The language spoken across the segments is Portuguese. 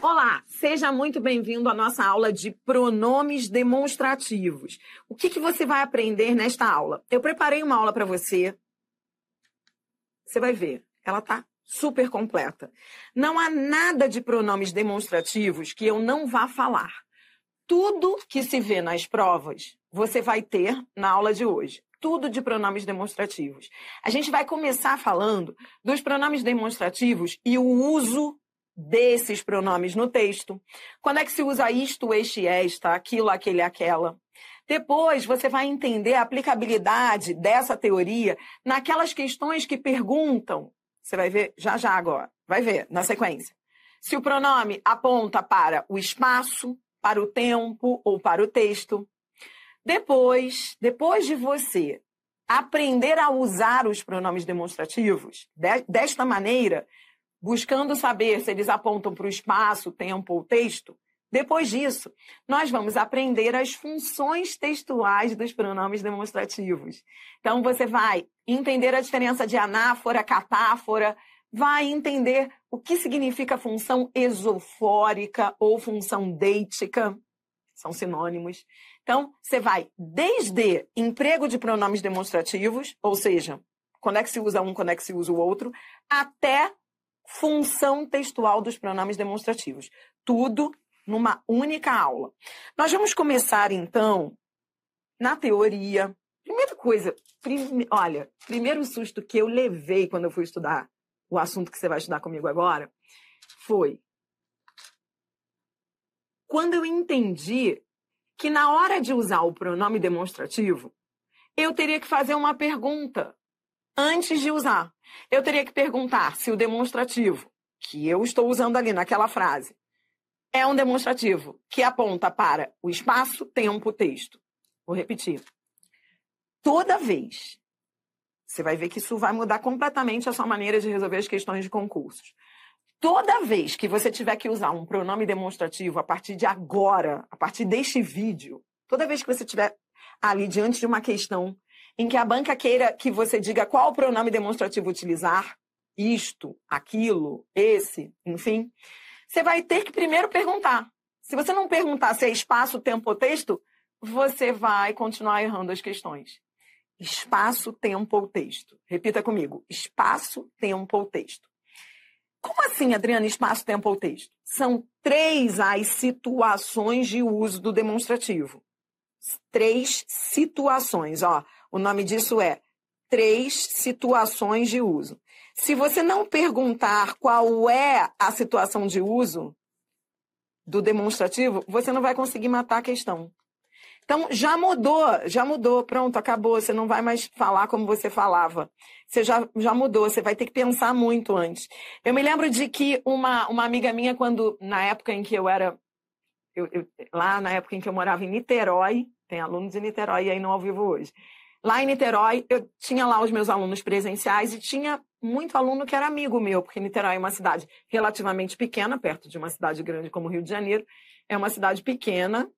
Olá, seja muito bem-vindo à nossa aula de pronomes demonstrativos. O que você vai aprender nesta aula? Eu preparei uma aula para você. Você vai ver, ela está super completa. Não há nada de pronomes demonstrativos que eu não vá falar. Tudo que se vê nas provas, você vai ter na aula de hoje. Tudo de pronomes demonstrativos. A gente vai começar falando dos pronomes demonstrativos e o uso desses pronomes no texto. Quando é que se usa isto, este, esta, aquilo, aquele, aquela? Depois você vai entender a aplicabilidade dessa teoria naquelas questões que perguntam. Você vai ver já agora. Vai ver na sequência. Se o pronome aponta para o espaço, para o tempo ou para o texto. Depois de você aprender a usar os pronomes demonstrativos desta maneira, buscando saber se eles apontam para o espaço, tempo ou texto, depois disso, nós vamos aprender as funções textuais dos pronomes demonstrativos. Então, você vai entender a diferença de anáfora, catáfora, vai entender o que significa função esofórica ou função deitica, são sinônimos. Então, você vai desde emprego de pronomes demonstrativos, ou seja, quando é que se usa um, quando é que se usa o outro, até função textual dos pronomes demonstrativos. Tudo numa única aula. Nós vamos começar, então, na teoria. Primeira coisa, primeiro susto que eu levei quando eu fui estudar o assunto que você vai estudar comigo agora foi quando eu entendi que na hora de usar o pronome demonstrativo, eu teria que fazer uma pergunta antes de usar. Eu teria que perguntar se o demonstrativo que eu estou usando ali naquela frase é um demonstrativo que aponta para o espaço, tempo, texto. Vou repetir. Toda vez, você vai ver que isso vai mudar completamente a sua maneira de resolver as questões de concursos. Toda vez que você tiver que usar um pronome demonstrativo a partir de agora, a partir deste vídeo, toda vez que você estiver ali diante de uma questão em que a banca queira que você diga qual pronome demonstrativo utilizar, isto, aquilo, esse, enfim, você vai ter que primeiro perguntar. Se você não perguntar se é espaço, tempo ou texto, você vai continuar errando as questões. Espaço, tempo ou texto. Repita comigo. Espaço, tempo ou texto. Como assim, Adriana, espaço, tempo ou texto? São 3 as situações de uso do demonstrativo. 3 situações, ó. O nome disso é 3 situações de uso. Se você não perguntar qual é a situação de uso do demonstrativo, você não vai conseguir matar a questão. Então, já mudou, pronto, acabou. Você não vai mais falar como você falava. Você já mudou, você vai ter que pensar muito antes. Eu me lembro de que uma amiga minha, na época em que eu era... lá na época em que eu morava em Niterói, tem alunos de Niterói aí no Ao Vivo hoje. Lá em Niterói, eu tinha lá os meus alunos presenciais e tinha muito aluno que era amigo meu, porque Niterói é uma cidade relativamente pequena, perto de uma cidade grande como Rio de Janeiro. É uma cidade pequena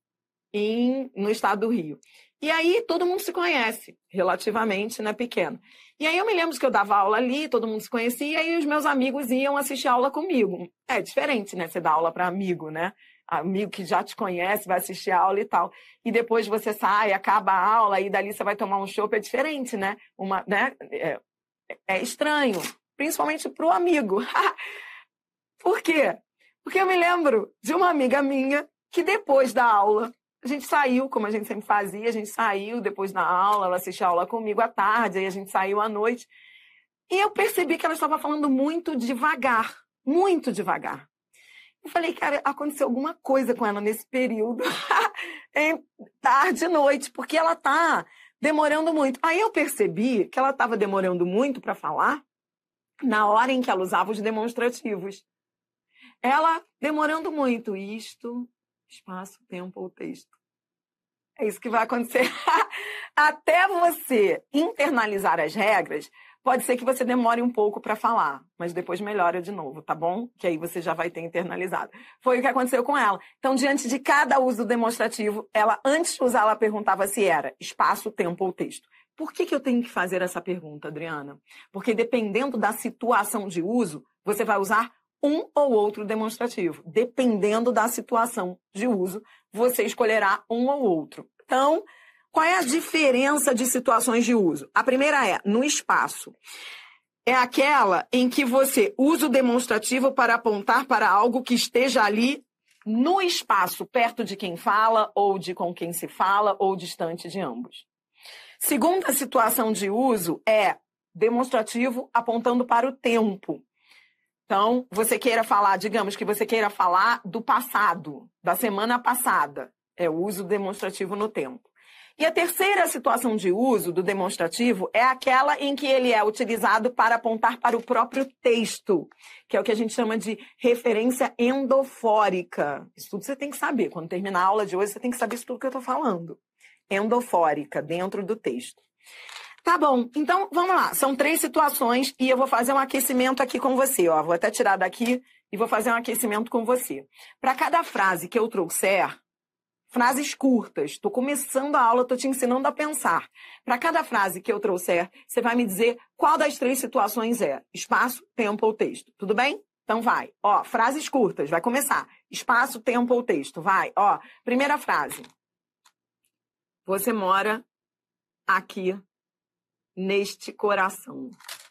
no estado do Rio. E aí todo mundo se conhece, relativamente, né, pequeno. E aí eu me lembro que eu dava aula ali, todo mundo se conhecia, e aí os meus amigos iam assistir aula comigo. É diferente, né, você dá aula para amigo, né? Amigo que já te conhece, vai assistir a aula e tal. E depois você sai, acaba a aula, e dali você vai tomar um chopp, é diferente, né? É estranho, principalmente pro amigo. Por quê? Porque eu me lembro de uma amiga minha que depois da aula, a gente saiu, como a gente sempre fazia, a gente saiu depois da aula, ela assistia a aula comigo à tarde, aí a gente saiu à noite. E eu percebi que ela estava falando muito devagar, muito devagar. Eu falei, cara, aconteceu alguma coisa com ela nesse período, tarde e noite, porque ela tá demorando muito. Aí eu percebi que ela estava demorando muito para falar na hora em que ela usava os demonstrativos. Ela demorando muito. Isto, espaço, tempo ou texto. É isso que vai acontecer. Até você internalizar as regras, pode ser que você demore um pouco para falar, mas depois melhora de novo, tá bom? Que aí você já vai ter internalizado. Foi o que aconteceu com ela. Então, diante de cada uso demonstrativo, ela, antes de usar, ela perguntava se era espaço, tempo ou texto. Por que eu tenho que fazer essa pergunta, Adriana? Porque dependendo da situação de uso, você vai usar um ou outro demonstrativo. Dependendo da situação de uso, você escolherá um ou outro. Então, qual é a diferença de situações de uso? A primeira é no espaço. É aquela em que você usa o demonstrativo para apontar para algo que esteja ali no espaço, perto de quem fala, ou de com quem se fala, ou distante de ambos. Segunda situação de uso é demonstrativo apontando para o tempo. Então, você queira falar, digamos que você queira falar do passado, da semana passada. É o uso demonstrativo no tempo. E a terceira situação de uso do demonstrativo é aquela em que ele é utilizado para apontar para o próprio texto, que é o que a gente chama de referência endofórica. Isso tudo você tem que saber. Quando terminar a aula de hoje, você tem que saber isso tudo que eu estou falando. Endofórica, dentro do texto. Tá bom, então vamos lá. São 3 situações e eu vou fazer um aquecimento aqui com você. Ó. Vou até tirar daqui e vou fazer um aquecimento com você. Para cada frase que eu trouxer, frases curtas, estou começando a aula, estou te ensinando a pensar. Para cada frase que eu trouxer, você vai me dizer qual das 3 situações é. Espaço, tempo ou texto. Tudo bem? Então vai. Ó, frases curtas, vai começar. Espaço, tempo ou texto. Vai. Ó, primeira frase. Você mora aqui neste coração.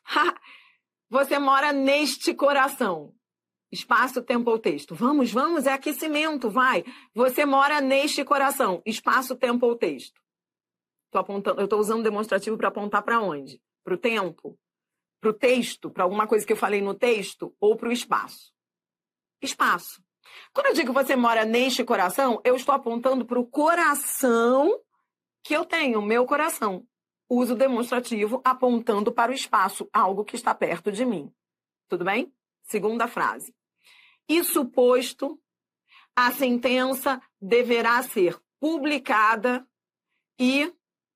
Você mora neste coração. Espaço, tempo ou texto. Vamos, é aquecimento, vai. Você mora neste coração. Espaço, tempo ou texto. Eu estou usando o demonstrativo para apontar para onde? Para o tempo? Para o texto? Para alguma coisa que eu falei no texto? Ou para o espaço? Espaço. Quando eu digo você mora neste coração, eu estou apontando para o coração que eu tenho, meu coração. Uso demonstrativo apontando para o espaço, algo que está perto de mim. Tudo bem? Segunda frase. Isso posto, a sentença deverá ser publicada e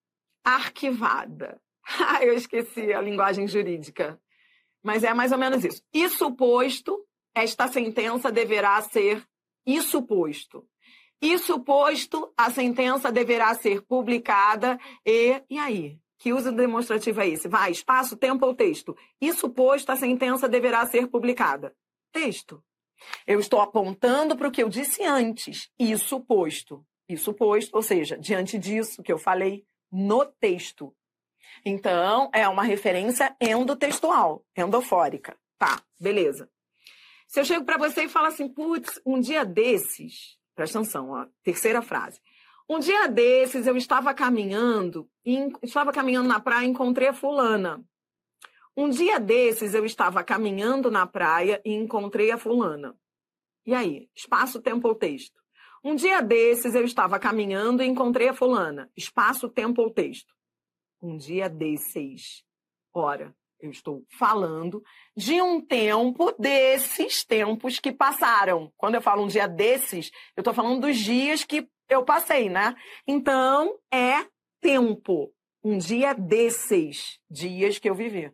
arquivada. Eu esqueci a linguagem jurídica. Mas é mais ou menos isso. Isso posto, esta sentença deverá ser isso posto. Isso posto, a sentença deverá ser publicada e aí? Que uso demonstrativo é esse? Vai, espaço, tempo ou texto? Isso posto, a sentença deverá ser publicada. Texto. Eu estou apontando para o que eu disse antes. Isso posto. Isso posto, ou seja, diante disso que eu falei no texto. Então, é uma referência endotextual, endofórica. Tá, beleza. Se eu chego para você e falo assim, putz, um dia desses... Presta atenção, ó, terceira frase. Um dia desses, eu estava caminhando na praia e encontrei a fulana. Um dia desses, eu estava caminhando na praia e encontrei a fulana. E aí? Espaço, tempo ou texto? Um dia desses, eu estava caminhando e encontrei a fulana. Espaço, tempo ou texto? Um dia desses. Ora, eu estou falando de um tempo desses tempos que passaram. Quando eu falo um dia desses, eu estou falando dos dias que eu passei, né? Então, é tempo. Um dia desses dias que eu vivi.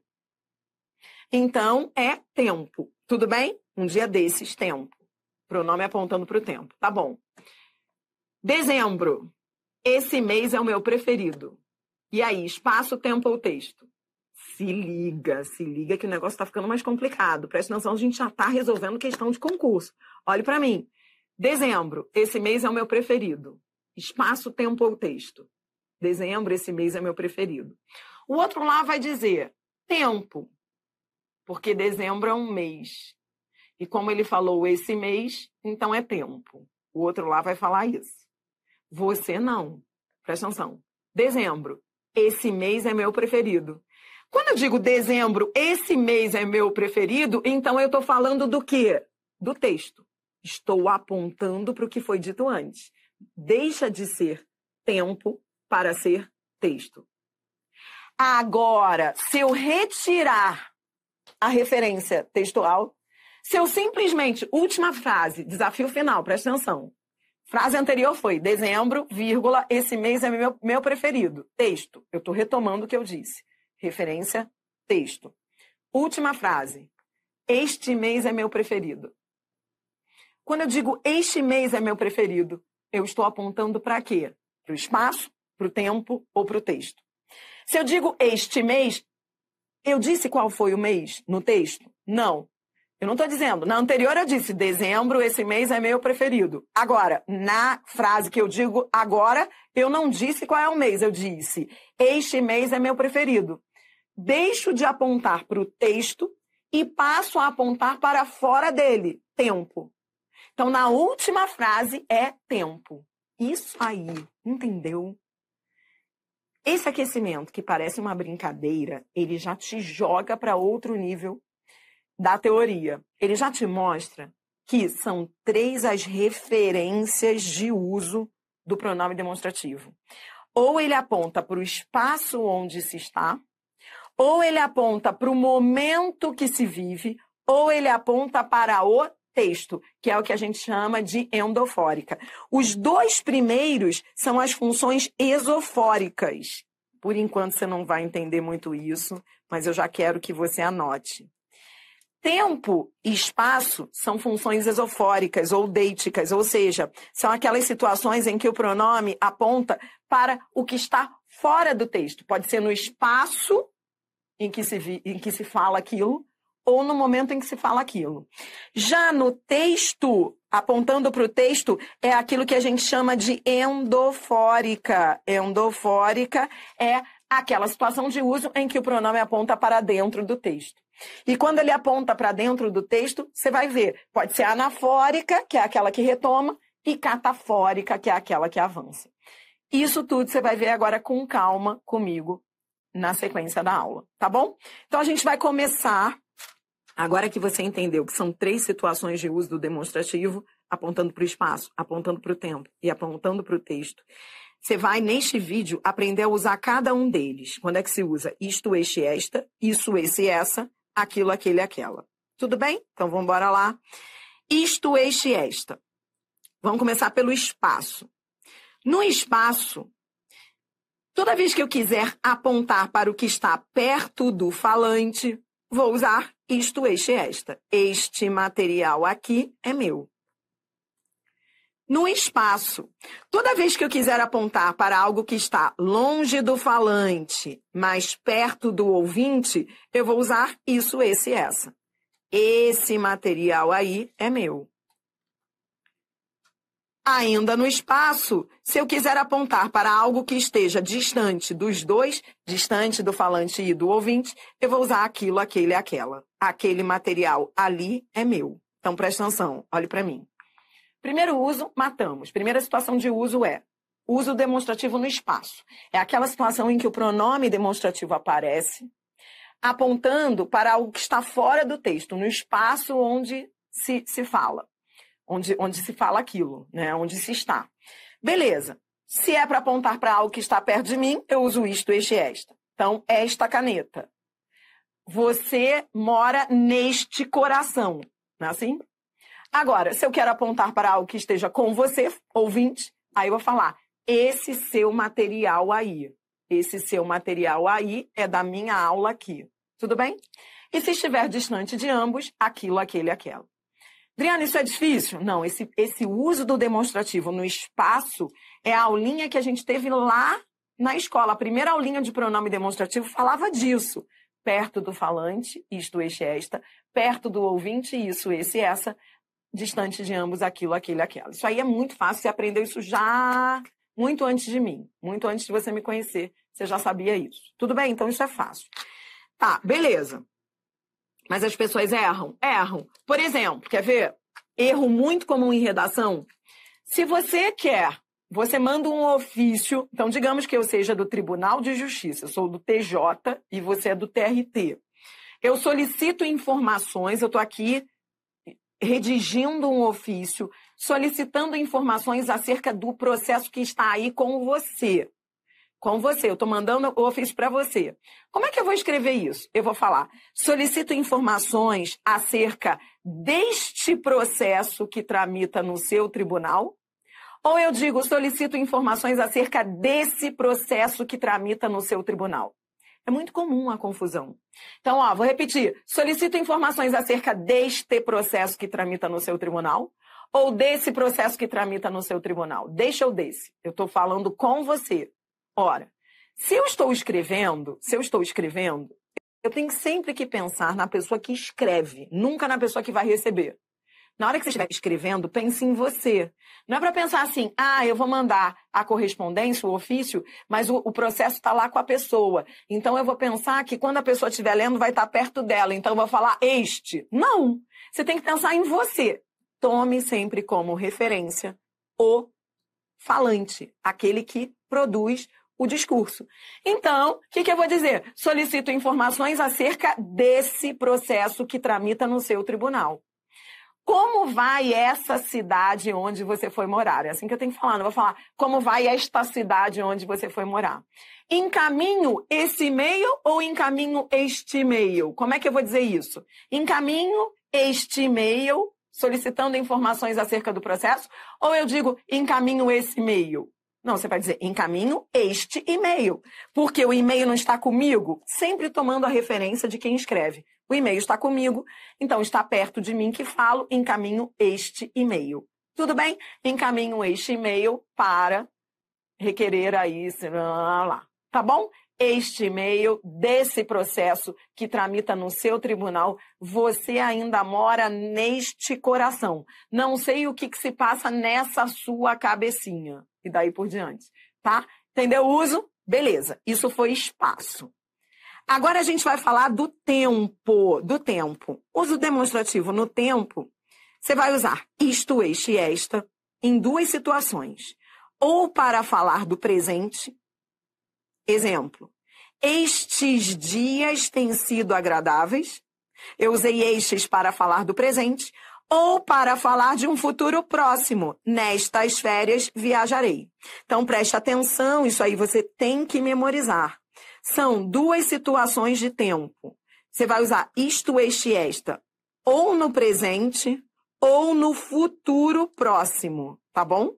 Então, é tempo. Tudo bem? Um dia desses, tempo. Pronome apontando para o tempo. Tá bom. Dezembro. Esse mês é o meu preferido. E aí, espaço, tempo ou texto? Se liga que o negócio está ficando mais complicado. Presta atenção, a gente já está resolvendo questão de concurso. Olhe para mim. Dezembro, esse mês é o meu preferido. Espaço, tempo ou texto? Dezembro, esse mês é meu preferido. O outro lá vai dizer tempo, porque dezembro é um mês. E como ele falou esse mês, então é tempo. O outro lá vai falar isso. Você não. Presta atenção. Dezembro, esse mês é meu preferido. Quando eu digo dezembro, esse mês é meu preferido, então eu estou falando do quê? Do texto. Estou apontando para o que foi dito antes. Deixa de ser tempo para ser texto. Agora, se eu retirar a referência textual, se eu simplesmente, última frase, desafio final, presta atenção. Frase anterior foi dezembro, vírgula, esse mês é meu preferido. Texto. Eu estou retomando o que eu disse. Referência, texto. Última frase. Este mês é meu preferido. Quando eu digo este mês é meu preferido, eu estou apontando para quê? Para o espaço, para o tempo ou para o texto. Se eu digo este mês, eu disse qual foi o mês no texto? Não. Eu não estou dizendo. Na anterior eu disse, dezembro, esse mês é meu preferido. Agora, na frase que eu digo agora, eu não disse qual é o mês. Eu disse, este mês é meu preferido. Deixo de apontar para o texto e passo a apontar para fora dele. Tempo. Então, na última frase é tempo. Isso aí, entendeu? Esse aquecimento, que parece uma brincadeira, ele já te joga para outro nível da teoria. Ele já te mostra que são 3 as referências de uso do pronome demonstrativo. Ou ele aponta para o espaço onde se está, ou ele aponta para o momento que se vive, ou ele aponta para o texto, que é o que a gente chama de endofórica. Os 2 primeiros são as funções esofóricas. Por enquanto você não vai entender muito isso, mas eu já quero que você anote. Tempo e espaço são funções esofóricas ou deiticas, ou seja, são aquelas situações em que o pronome aponta para o que está fora do texto. Pode ser no espaço em que se fala aquilo, ou no momento em que se fala aquilo. Já no texto, apontando para o texto, é aquilo que a gente chama de endofórica. Endofórica é aquela situação de uso em que o pronome aponta para dentro do texto. E quando ele aponta para dentro do texto, você vai ver, pode ser anafórica, que é aquela que retoma, e catafórica, que é aquela que avança. Isso tudo você vai ver agora com calma comigo na sequência da aula, tá bom? Então a gente vai começar, agora que você entendeu que são 3 situações de uso do demonstrativo, apontando para o espaço, apontando para o tempo e apontando para o texto. Você vai, neste vídeo, aprender a usar cada um deles. Quando é que se usa isto, este, esta, isso, esse, essa, aquilo, aquele, aquela. Tudo bem? Então, vamos embora lá. Isto, este, esta. Vamos começar pelo espaço. No espaço, toda vez que eu quiser apontar para o que está perto do falante, vou usar isto, este, esta. Este material aqui é meu. No espaço, toda vez que eu quiser apontar para algo que está longe do falante, mais perto do ouvinte, eu vou usar isso, esse, essa. Esse material aí é meu. Ainda no espaço, se eu quiser apontar para algo que esteja distante dos dois, distante do falante e do ouvinte, eu vou usar aquilo, aquele, aquela. Aquele material ali é meu. Então, presta atenção, olhe para mim. Primeiro uso, matamos. Primeira situação de uso é uso demonstrativo no espaço. É aquela situação em que o pronome demonstrativo aparece, apontando para algo que está fora do texto, no espaço onde se fala. Onde se fala aquilo, né? Onde se está. Beleza. Se é para apontar para algo que está perto de mim, eu uso isto, este e esta. Então, esta caneta. Você mora neste coração. Não é assim? Agora, se eu quero apontar para algo que esteja com você, ouvinte, aí eu vou falar, esse seu material aí. Esse seu material aí é da minha aula aqui. Tudo bem? E se estiver distante de ambos, aquilo, aquele, aquela. Adriana, isso é difícil? Não, esse uso do demonstrativo no espaço é a aulinha que a gente teve lá na escola. A primeira aulinha de pronome demonstrativo falava disso. Perto do falante, isto, este, esta. Perto do ouvinte, isso, esse, essa. Distante de ambos, aquilo, aquele, aquela. Isso aí é muito fácil, você aprendeu isso já muito antes de mim. Muito antes de você me conhecer, você já sabia isso. Tudo bem? Então isso é fácil. Tá, beleza. Mas as pessoas erram? Erram. Por exemplo, quer ver? Erro muito comum em redação. Se você quer, você manda um ofício. Então, digamos que eu seja do Tribunal de Justiça, eu sou do TJ e você é do TRT. Eu solicito informações, eu estou aqui redigindo um ofício, solicitando informações acerca do processo que está aí com você. Com você, eu estou mandando o ofício para você. Como é que eu vou escrever isso? Eu vou falar, solicito informações acerca deste processo que tramita no seu tribunal, ou eu digo, solicito informações acerca desse processo que tramita no seu tribunal. É muito comum a confusão. Então, vou repetir, solicito informações acerca deste processo que tramita no seu tribunal, ou desse processo que tramita no seu tribunal. Deste ou desse. Eu estou falando com você. Ora, se eu estou escrevendo, eu tenho sempre que pensar na pessoa que escreve, nunca na pessoa que vai receber. Na hora que você estiver escrevendo, pense em você. Não é para pensar assim, eu vou mandar a correspondência, o ofício, mas o processo está lá com a pessoa. Então eu vou pensar que quando a pessoa estiver lendo, vai estar perto dela. Então eu vou falar este. Não! Você tem que pensar em você. Tome sempre como referência o falante, aquele que produz o discurso. Então, o que eu vou dizer? Solicito informações acerca desse processo que tramita no seu tribunal. Como vai essa cidade onde você foi morar? É assim que eu tenho que falar, não vou falar como vai esta cidade onde você foi morar. Encaminho esse e-mail ou encaminho este e-mail? Como é que eu vou dizer isso? Encaminho este e-mail solicitando informações acerca do processo ou eu digo encaminho esse e-mail? Não, você vai dizer encaminho este e-mail, porque o e-mail não está comigo, sempre tomando a referência de quem escreve. O e-mail está comigo, então está perto de mim que falo, encaminho este e-mail. Tudo bem? Encaminho este e-mail para requerer aí, lá. Tá bom? Este e-mail desse processo que tramita no seu tribunal, você ainda mora neste coração. Não sei o que se passa nessa sua cabecinha. E daí por diante, tá? Entendeu o uso? Beleza. Isso foi espaço. Agora a gente vai falar do tempo. Uso demonstrativo no tempo, você vai usar isto, este e esta em duas situações. Ou para falar do presente. Exemplo. Estes dias têm sido agradáveis. Eu usei estes para falar do presente. Ou para falar de um futuro próximo. Nestas férias viajarei. Então preste atenção, isso aí você tem que memorizar. São duas situações de tempo. Você vai usar isto, este e esta, ou no presente, ou no futuro próximo, tá bom?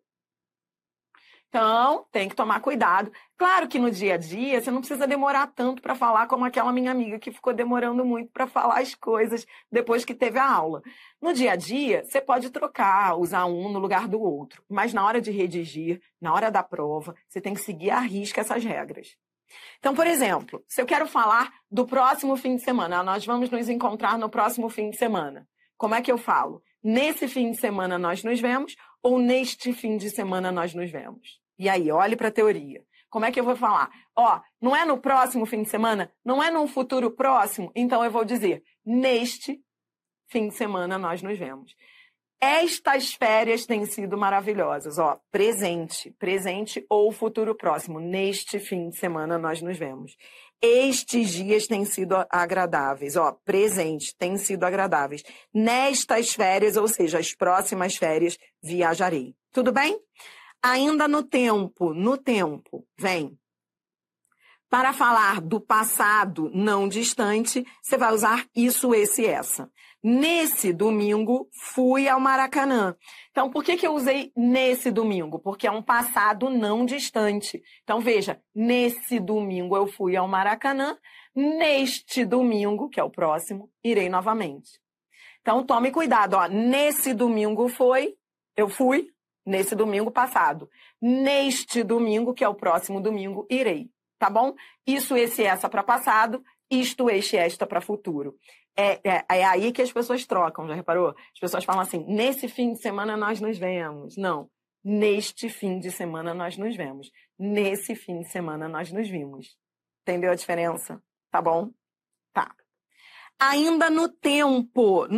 Então, tem que tomar cuidado. Claro que no dia a dia, você não precisa demorar tanto para falar como aquela minha amiga que ficou demorando muito para falar as coisas depois que teve a aula. No dia a dia, você pode trocar, usar um no lugar do outro. Mas na hora de redigir, na hora da prova, você tem que seguir à risca essas regras. Então, por exemplo, se eu quero falar do próximo fim de semana, nós vamos nos encontrar no próximo fim de semana. Como é que eu falo? Nesse fim de semana nós nos vemos ou neste fim de semana nós nos vemos? E aí, olhe para a teoria. Como é que eu vou falar? Não é no próximo fim de semana? Não é num futuro próximo? Então eu vou dizer, neste fim de semana nós nos vemos. Estas férias têm sido maravilhosas. Presente ou futuro próximo. Neste fim de semana nós nos vemos. Estes dias têm sido agradáveis. Presente, têm sido agradáveis. Nestas férias, ou seja, as próximas férias, viajarei. Tudo bem? Ainda no tempo, vem. Para falar do passado não distante, você vai usar isso, esse e essa. Nesse domingo, fui ao Maracanã. Então, por que eu usei nesse domingo? Porque é um passado não distante. Então, veja, nesse domingo eu fui ao Maracanã. Neste domingo, que é o próximo, irei novamente. Então, tome cuidado. Nesse domingo eu fui, nesse domingo passado. Neste domingo, que é o próximo domingo, irei. Tá bom? Isso, esse, essa para passado, isto, este, esta para futuro. É aí que as pessoas trocam, já reparou? As pessoas falam assim, nesse fim de semana nós nos vemos. Não, neste fim de semana nós nos vemos. Nesse fim de semana nós nos vimos. Entendeu a diferença? Tá bom? Tá. Ainda no tempo.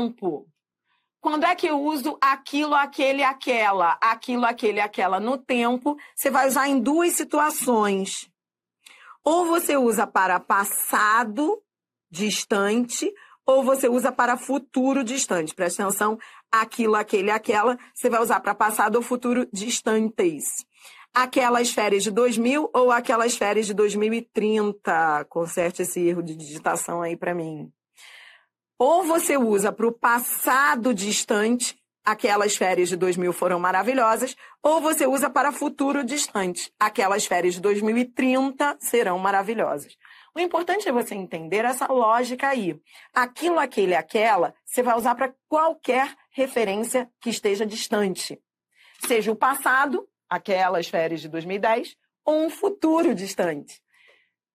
Quando é que eu uso aquilo, aquele, aquela? Aquilo, aquele, aquela. No tempo, você vai usar em duas situações. Ou você usa para passado distante, ou você usa para futuro distante. Presta atenção, aquilo, aquele, aquela, você vai usar para passado ou futuro distantes. Aquelas férias de 2000 ou aquelas férias de 2030. Conserte esse erro de digitação aí para mim. Ou você usa para o passado distante, aquelas férias de 2000 foram maravilhosas, ou você usa para futuro distante, aquelas férias de 2030 serão maravilhosas. O importante é você entender essa lógica aí. Aquilo, aquele, aquela, você vai usar para qualquer referência que esteja distante. Seja o passado, aquelas férias de 2010, ou um futuro distante.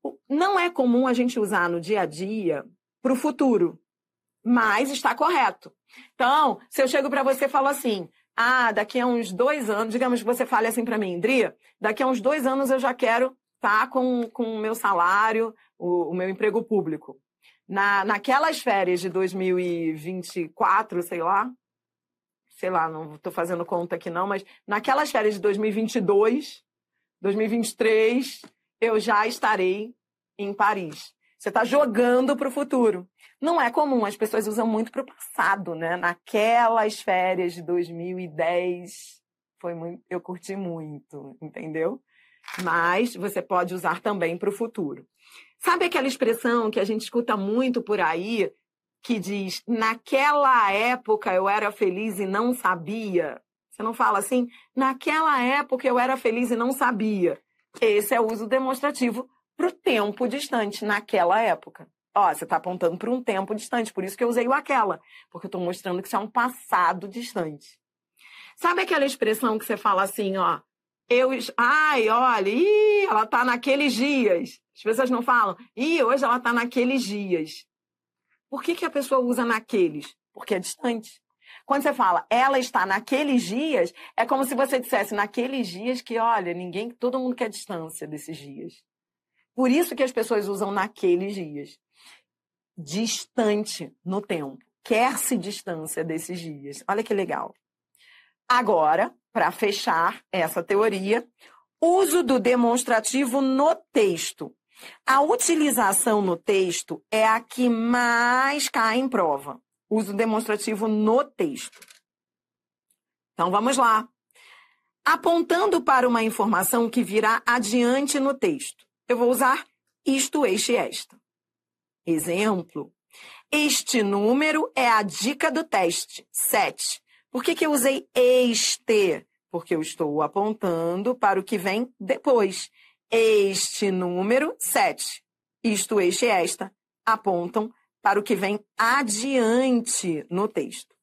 Não é comum a gente usar no dia a dia para o futuro, mas está correto. Então, se eu chego para você e falo assim, daqui a uns 2 anos, digamos que você fale assim para mim, Dri, daqui a uns 2 anos eu já quero estar com o meu salário, o meu emprego público. Naquelas férias de 2024, sei lá, não estou fazendo conta aqui não, mas naquelas férias de 2022, 2023, eu já estarei em Paris. Você está jogando para o futuro. Não é comum, as pessoas usam muito para o passado, né? Naquelas férias de 2010, eu curti muito, entendeu? Mas você pode usar também para o futuro. Sabe aquela expressão que a gente escuta muito por aí, que diz, naquela época eu era feliz e não sabia? Você não fala assim? Naquela época eu era feliz e não sabia. Esse é o uso demonstrativo para o tempo distante, naquela época. Você está apontando para um tempo distante, por isso que eu usei o aquela, porque eu estou mostrando que isso é um passado distante. Sabe aquela expressão que você fala assim, olha, ela está naqueles dias. As pessoas não falam, hoje ela está naqueles dias. Por que a pessoa usa naqueles? Porque é distante. Quando você fala, ela está naqueles dias, é como se você dissesse naqueles dias que, olha, todo mundo quer distância desses dias. Por isso que as pessoas usam naqueles dias. Distante no tempo. Quer-se distância desses dias. Olha que legal. Agora, para fechar essa teoria, uso do demonstrativo no texto. A utilização no texto é a que mais cai em prova. Uso demonstrativo no texto. Então, vamos lá. Apontando para uma informação que virá adiante no texto. Eu vou usar isto, este, esta. Exemplo. Este número é a dica do teste, 7. Por que eu usei este? Porque eu estou apontando para o que vem depois. Este número, 7. Isto, este, esta, apontam para o que vem adiante no texto.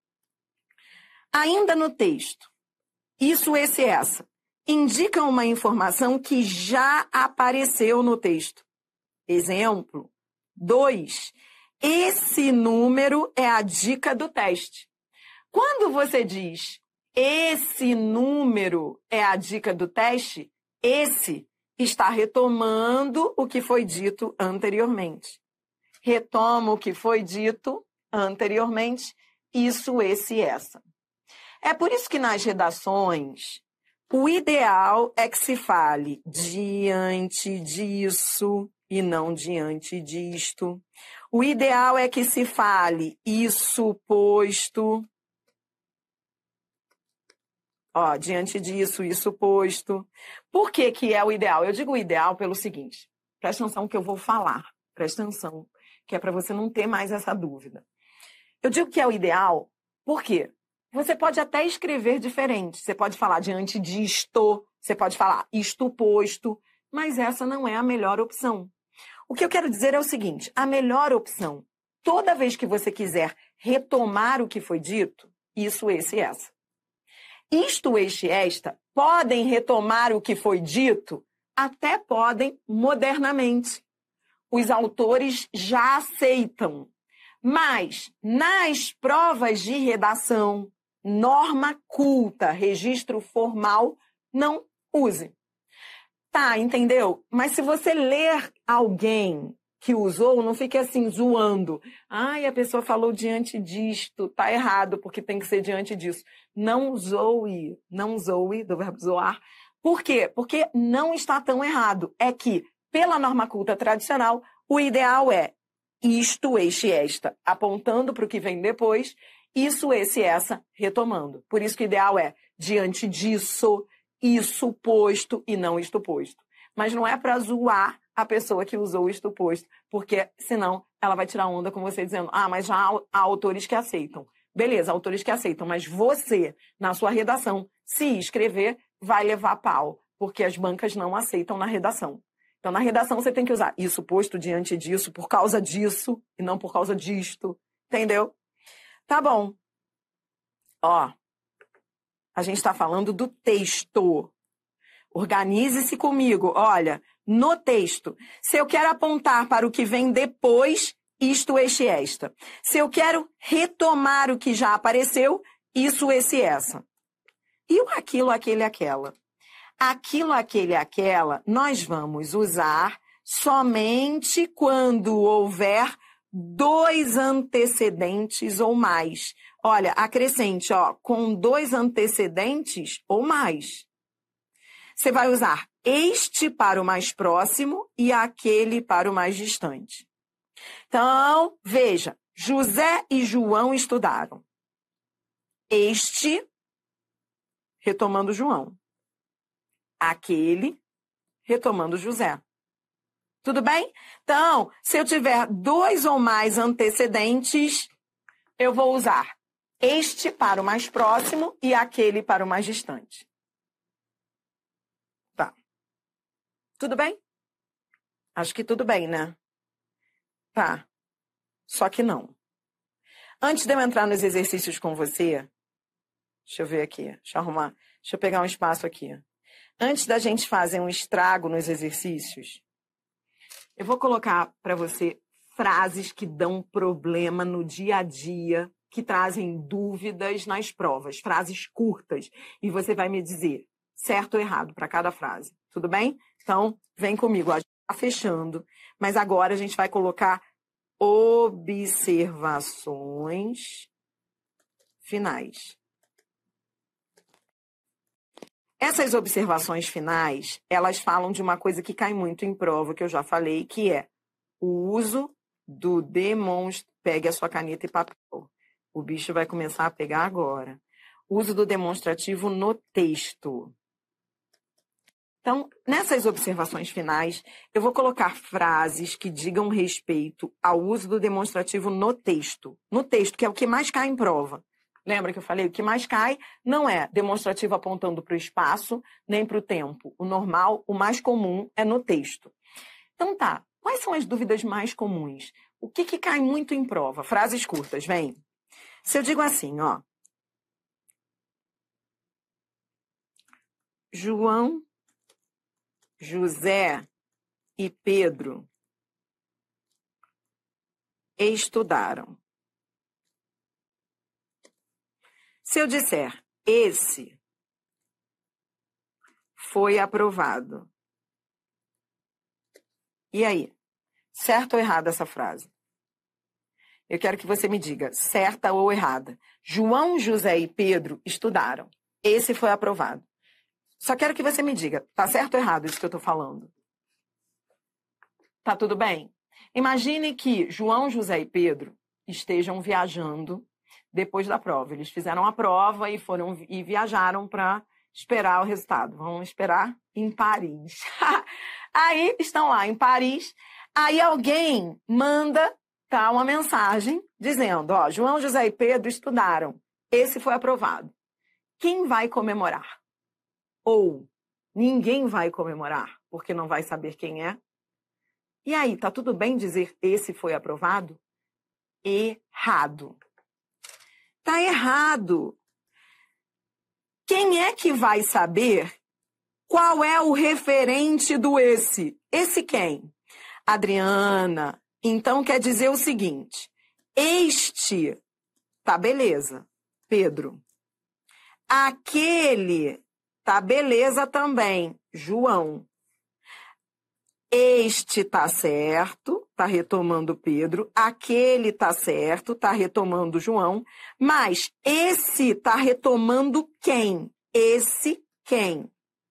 Ainda no texto, isso, esse, essa, indicam uma informação que já apareceu no texto. Exemplo, 2. Esse número é a dica do teste. Quando você diz esse número é a dica do teste, esse está retomando o que foi dito anteriormente. Retoma o que foi dito anteriormente, isso, esse, essa. É por isso que nas redações, o ideal é que se fale diante disso e não diante disto. O ideal é que se fale isso posto. Diante disso, isso posto. Por que é o ideal? Eu digo o ideal pelo seguinte. Presta atenção que eu vou falar. Presta atenção, que é para você não ter mais essa dúvida. Eu digo que é o ideal, por quê? Você pode até escrever diferente. Você pode falar diante disto, você pode falar isto posto, mas essa não é a melhor opção. O que eu quero dizer é o seguinte, a melhor opção, toda vez que você quiser retomar o que foi dito, isso, esse e essa. Isto, este, esta, podem retomar o que foi dito? Até podem modernamente. Os autores já aceitam. Mas, nas provas de redação, norma culta, registro formal, não use. Tá, entendeu? Mas se você ler alguém que usou, não fique assim zoando. A pessoa falou diante disto, tá errado, porque tem que ser diante disso. Não zoe do verbo zoar. Por quê? Porque não está tão errado. É que, pela norma culta tradicional, o ideal é isto, este, esta, apontando para o que vem depois, isso, esse, essa, retomando. Por isso que o ideal é diante disso, isso posto e não isto posto. Mas não é para zoar a pessoa que usou isto posto, porque senão ela vai tirar onda com você dizendo, mas já há autores que aceitam. Beleza, autores que aceitam, mas você, na sua redação, se escrever, vai levar pau, porque as bancas não aceitam na redação. Então, na redação, você tem que usar isso posto diante disso, por causa disso, e não por causa disto. Entendeu? Tá bom. A gente está falando do texto. Organize-se comigo. Olha, no texto, se eu quero apontar para o que vem depois, isto, este, esta. Se eu quero retomar o que já apareceu, isso, esse, essa. E o aquilo, aquele, aquela? Aquilo, aquele, aquela, nós vamos usar somente quando houver 2 antecedentes ou mais. Olha, acrescente, ó, com 2 antecedentes ou mais. Você vai usar este para o mais próximo e aquele para o mais distante. Então, veja, José e João estudaram. Este, retomando João. Aquele, retomando José. Tudo bem? Então, se eu tiver 2 ou mais antecedentes, eu vou usar este para o mais próximo e aquele para o mais distante. Tá. Tudo bem? Acho que tudo bem, né? Tá. Só que não. Antes de eu entrar nos exercícios com você, deixa eu ver aqui, deixa eu arrumar, deixa eu pegar um espaço aqui. Antes da gente fazer um estrago nos exercícios, eu vou colocar para você frases que dão problema no dia a dia, que trazem dúvidas nas provas, frases curtas. E você vai me dizer certo ou errado para cada frase. Tudo bem? Então, vem comigo. A gente está fechando, mas agora a gente vai colocar observações finais. Essas observações finais, elas falam de uma coisa que cai muito em prova, que eu já falei, que é o uso do demonstrativo. Pegue a sua caneta e papel. O bicho vai começar a pegar agora. O uso do demonstrativo no texto. Então, nessas observações finais, eu vou colocar frases que digam respeito ao uso do demonstrativo no texto. No texto, que é o que mais cai em prova. Lembra que eu falei? O que mais cai não é demonstrativo apontando para o espaço, nem para o tempo. O normal, o mais comum, é no texto. Então tá, quais são as dúvidas mais comuns? O que cai muito em prova? Frases curtas, vem. Se eu digo assim, ó. João, José e Pedro estudaram. Se eu disser, esse foi aprovado. E aí? Certa ou errada essa frase? Eu quero que você me diga, certa ou errada. João, José e Pedro estudaram. Esse foi aprovado. Só quero que você me diga, tá certo ou errado isso que eu tô falando? Tá tudo bem? Imagine que João, José e Pedro estejam viajando depois da prova. Eles fizeram a prova e viajaram para esperar o resultado. Vamos esperar em Paris. Aí estão lá em Paris. Aí alguém manda uma mensagem dizendo, ó, João, José e Pedro estudaram. Esse foi aprovado. Quem vai comemorar? Ou ninguém vai comemorar, porque não vai saber quem é? E aí, tá tudo bem dizer esse foi aprovado? Errado. Tá errado. Quem é que vai saber qual é o referente do esse? Esse quem? Adriana. Então quer dizer o seguinte, este, tá beleza, Pedro. Aquele, tá beleza também, João. Este tá certo, tá retomando Pedro. Aquele tá certo, tá retomando João. Mas esse tá retomando quem? Esse quem?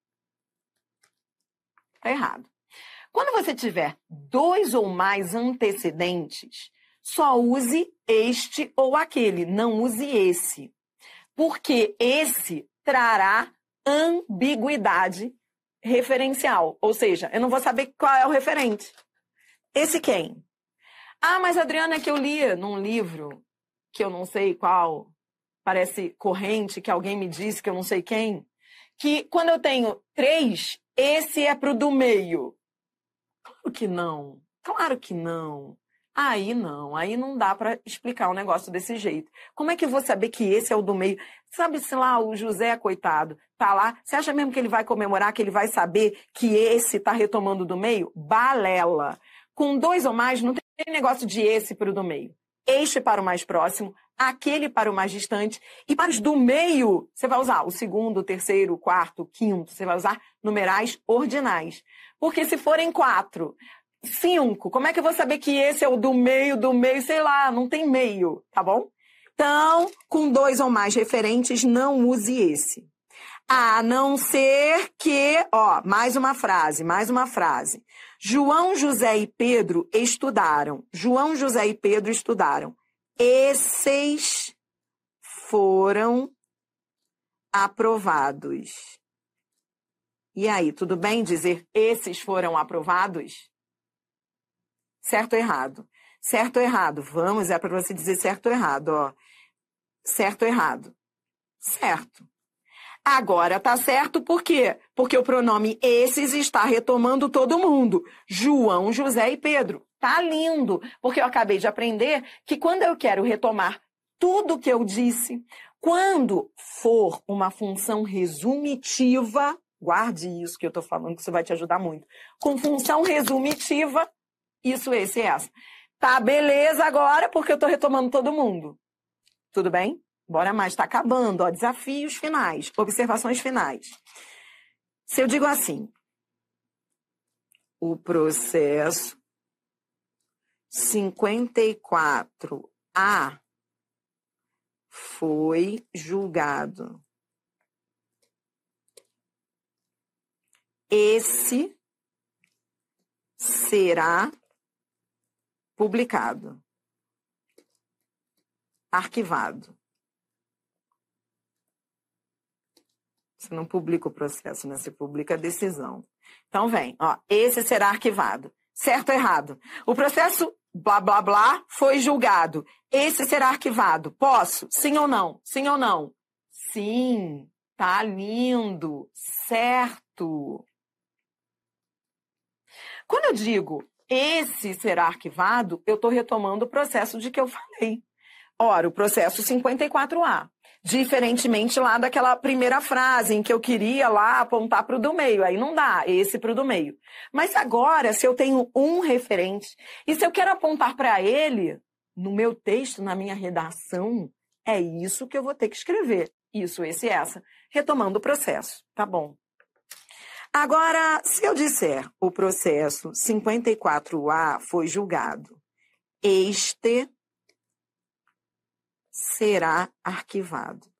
Tá errado. Quando você tiver 2 ou mais antecedentes, só use este ou aquele, não use esse. Porque esse trará ambiguidade referencial, ou seja, eu não vou saber qual é o referente. Esse quem? Ah, mas Adriana, é que eu li num livro que eu não sei qual, parece corrente, que alguém me disse que eu não sei quem, que quando eu tenho 3, esse é pro do meio. Claro que não. Claro que não. Aí não dá para explicar um negócio desse jeito. Como é que eu vou saber que esse é o do meio? Sabe-se lá, o José, coitado, tá lá. Você acha mesmo que ele vai comemorar, que ele vai saber que esse está retomando do meio? Balela. Com 2 ou mais, não tem negócio de esse para o do meio. Este para o mais próximo, aquele para o mais distante. E para os do meio, você vai usar o segundo, o terceiro, o quarto, o quinto. Você vai usar numerais ordinais. Porque se forem 4... 5, como é que eu vou saber que esse é o do meio, sei lá, não tem meio, tá bom? Então, com 2 ou mais referentes, não use esse. A não ser que, mais uma frase. João, José e Pedro estudaram. Esses foram aprovados. E aí, tudo bem dizer esses foram aprovados? Certo ou errado? Certo ou errado? Vamos, é para você dizer certo ou errado, ó. Certo ou errado? Certo. Agora tá certo por quê? Porque o pronome esses está retomando todo mundo. João, José e Pedro. Tá lindo, porque eu acabei de aprender que quando eu quero retomar tudo que eu disse, quando for uma função resumitiva, guarde isso que eu tô falando, que isso vai te ajudar muito. Com função resumitiva, isso, esse e essa. Tá, beleza agora, porque eu tô retomando todo mundo. Tudo bem? Bora mais, tá acabando, ó. Desafios finais, observações finais. Se eu digo assim, o processo 54A foi julgado. Esse será publicado, arquivado. Você não publica o processo, né? Você publica a decisão. Então, vem, ó, esse será arquivado. Certo ou errado? O processo blá, blá, blá foi julgado. Esse será arquivado. Posso? Sim ou não? Sim ou não? Sim. Tá lindo. Certo. Quando eu digo esse será arquivado, eu estou retomando o processo de que eu falei. Ora, o processo 54A. Diferentemente lá daquela primeira frase em que eu queria lá apontar para o do meio. Aí não dá, esse para o do meio. Mas agora, se eu tenho um referente, e se eu quero apontar para ele, no meu texto, na minha redação, é isso que eu vou ter que escrever. Isso, esse e essa. Retomando o processo, tá bom? Agora, se eu disser o processo 54A foi julgado, este será arquivado.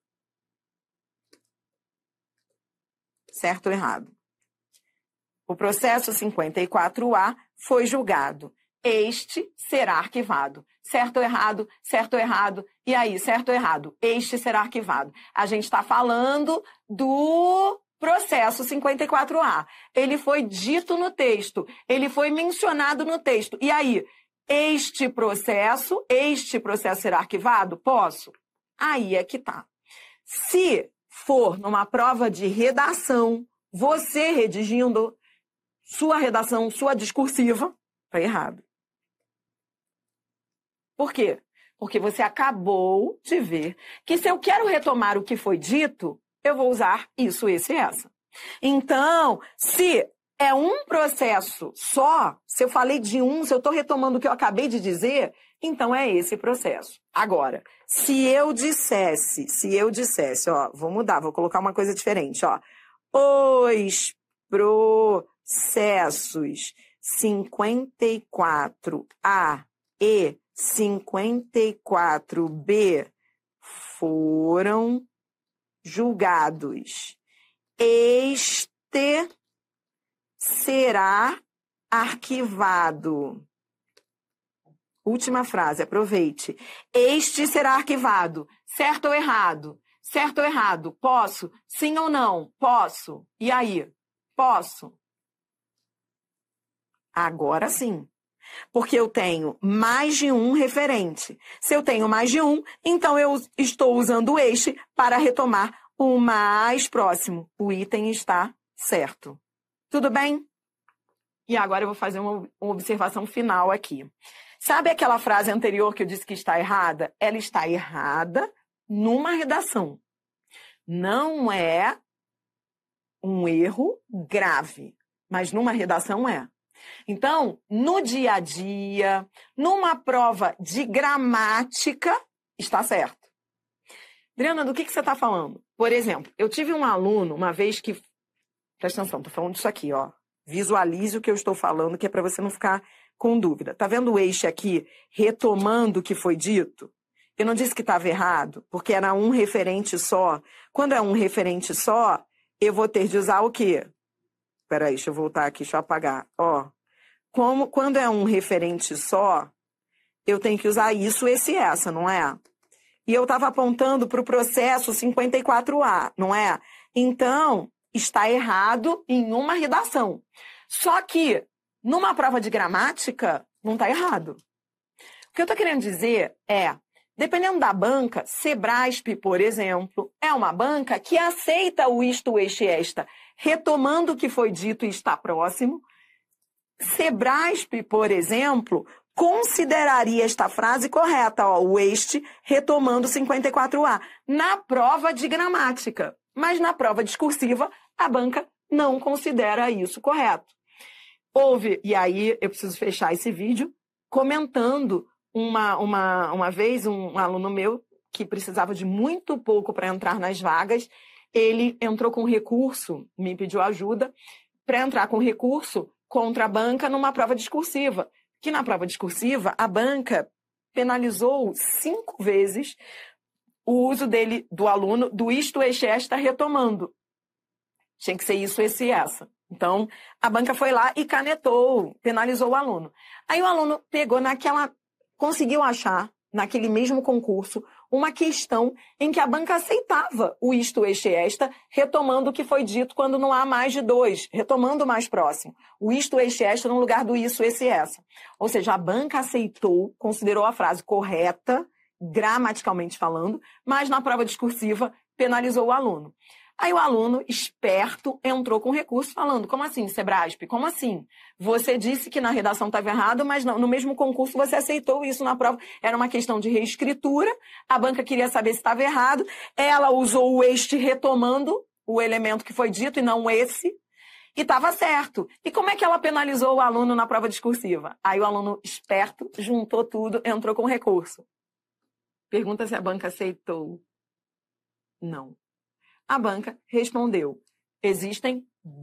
Certo ou errado? O processo 54A foi julgado. Este será arquivado. Certo ou errado? Certo ou errado? E aí, certo ou errado? Este será arquivado. A gente está falando do processo 54A. Ele foi dito no texto. Ele foi mencionado no texto. E aí, este processo será arquivado? Posso? Aí é que tá. Se for numa prova de redação, você redigindo sua redação, sua discursiva, tá errado. Por quê? Porque você acabou de ver que se eu quero retomar o que foi dito, eu vou usar isso, esse e essa. Então, se é um processo só, se eu falei de um, se eu estou retomando o que eu acabei de dizer, então é esse processo. Agora, se eu dissesse, ó, vou mudar, vou colocar uma coisa diferente, ó. Os processos 54A e 54B foram julgados. Este será arquivado. Última frase, aproveite. Este será arquivado. Certo ou errado? Certo ou errado? Posso? Sim ou não? Posso. E aí? Posso. Agora sim. Porque eu tenho mais de um referente. Se eu tenho mais de um, então eu estou usando este para retomar o mais próximo. O item está certo. Tudo bem? E agora eu vou fazer uma observação final aqui. Sabe aquela frase anterior que eu disse que está errada? Ela está errada numa redação. Não é um erro grave, mas numa redação é. Então, no dia a dia, numa prova de gramática, está certo. Adriana, do que você está falando? Por exemplo, eu tive um aluno uma vez que... Presta atenção, estou falando disso aqui, ó. Visualize o que eu estou falando, que é para você não ficar com dúvida. Tá vendo o eixo aqui, retomando o que foi dito? Eu não disse que estava errado, porque era um referente só. Quando é um referente só, eu vou ter de usar o quê? Peraí, deixa eu voltar aqui, deixa eu apagar. Ó, quando é um referente só, eu tenho que usar isso, esse e essa, não é? E eu estava apontando para o processo 54A, não é? Então, está errado em uma redação. Só que, numa prova de gramática, não está errado. O que eu estou querendo dizer é, dependendo da banca, Sebrasp, por exemplo, é uma banca que aceita o isto, este, esta, retomando o que foi dito e está próximo. Sebrasp, por exemplo, consideraria esta frase correta, ó, o este, retomando 54A, na prova de gramática. Mas na prova discursiva, a banca não considera isso correto. E aí eu preciso fechar esse vídeo comentando uma vez um aluno meu que precisava de muito pouco para entrar nas vagas, ele entrou com recurso, me pediu ajuda para entrar com recurso contra a banca numa prova discursiva, que na prova discursiva a banca penalizou 5 vezes o uso dele, do aluno, do isto, este, esta, retomando. Tinha que ser isso, esse e essa. Então, a banca foi lá e canetou, penalizou o aluno. Aí o aluno pegou conseguiu achar, naquele mesmo concurso, uma questão em que a banca aceitava o isto, este, esta, retomando o que foi dito quando não há mais de 2, retomando o mais próximo. O isto, este, esta no lugar do isso, esse e essa. Ou seja, a banca aceitou, considerou a frase correta, gramaticalmente falando, mas na prova discursiva penalizou o aluno. Aí o aluno, esperto, entrou com recurso falando, como assim, Sebrasp? Como assim? Você disse que na redação estava errado, mas no mesmo concurso você aceitou isso na prova. Era uma questão de reescritura, a banca queria saber se estava errado, ela usou o este retomando o elemento que foi dito e não esse, e estava certo. E como é que ela penalizou o aluno na prova discursiva? Aí o aluno, esperto, juntou tudo, entrou com recurso. Pergunta se a banca aceitou. Não. A banca respondeu, existem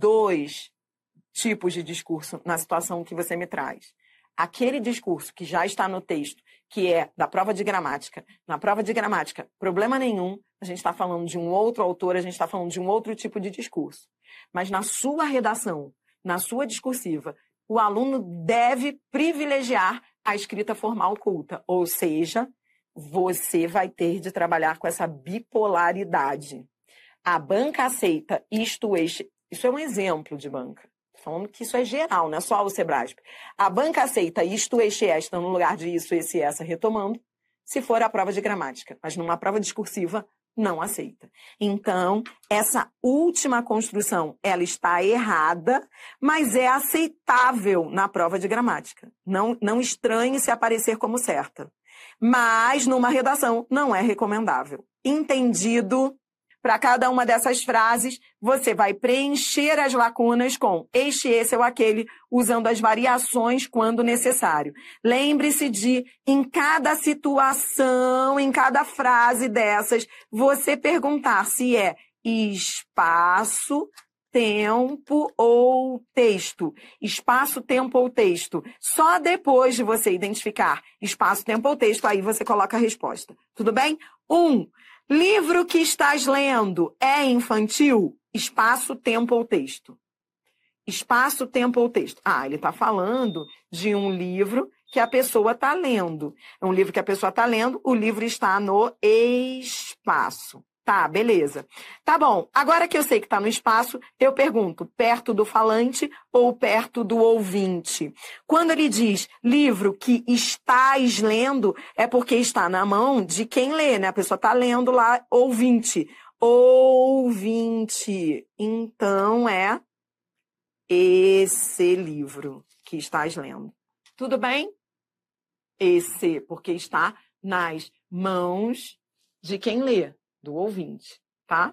2 tipos de discurso na situação que você me traz. Aquele discurso que já está no texto, que é da prova de gramática. Na prova de gramática, problema nenhum, a gente está falando de um outro autor, a gente está falando de um outro tipo de discurso. Mas na sua redação, na sua discursiva, o aluno deve privilegiar a escrita formal culta, ou seja, você vai ter de trabalhar com essa bipolaridade. A banca aceita isto, este. Isso é um exemplo de banca. Estou falando que isso é geral, não é só o Sebrasp. A banca aceita isto, este, esta, no lugar de isso, esse e essa, retomando, se for a prova de gramática. Mas numa prova discursiva, não aceita. Então, essa última construção, ela está errada, mas é aceitável na prova de gramática. Não estranhe se aparecer como certa. Mas, numa redação, não é recomendável. Entendido? Para cada uma dessas frases, você vai preencher as lacunas com este, esse ou aquele, usando as variações quando necessário. Lembre-se de, em cada situação, em cada frase dessas, você perguntar se é espaço, tempo ou texto. Espaço, tempo ou texto. Só depois de você identificar espaço, tempo ou texto, aí você coloca a resposta. Tudo bem? 1. Livro que estás lendo é infantil? Espaço, tempo ou texto. Espaço, tempo ou texto. Ele está falando de um livro que a pessoa está lendo. É um livro que a pessoa está lendo, o livro está no espaço. Tá, beleza. Tá bom, agora que eu sei que está no espaço, eu pergunto, perto do falante ou perto do ouvinte? Quando ele diz livro que estás lendo, é porque está na mão de quem lê, né? A pessoa está lendo lá, ouvinte. Ouvinte. Então, é esse livro que estás lendo. Tudo bem? esse, porque está nas mãos de quem lê, do ouvinte, tá?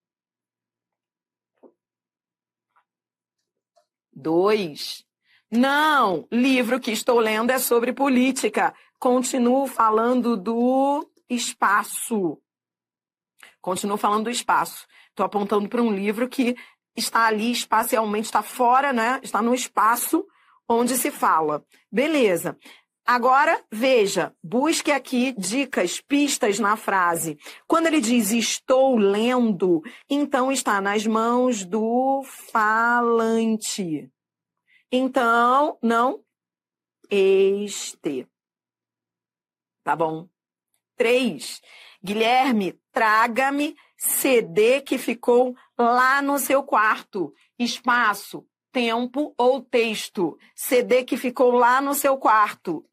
2. Não, livro que estou lendo é sobre política. Continuo falando do espaço. Continuo falando do espaço. Estou apontando para um livro que está ali espacialmente, está fora, né? Está no espaço onde se fala. Beleza. Agora, veja, busque aqui dicas, pistas na frase. Quando ele diz estou lendo, então está nas mãos do falante. Então, não este. Tá bom? 3. Guilherme, traga-me CD que ficou lá no seu quarto. Espaço, tempo ou texto. CD que ficou lá no seu quarto.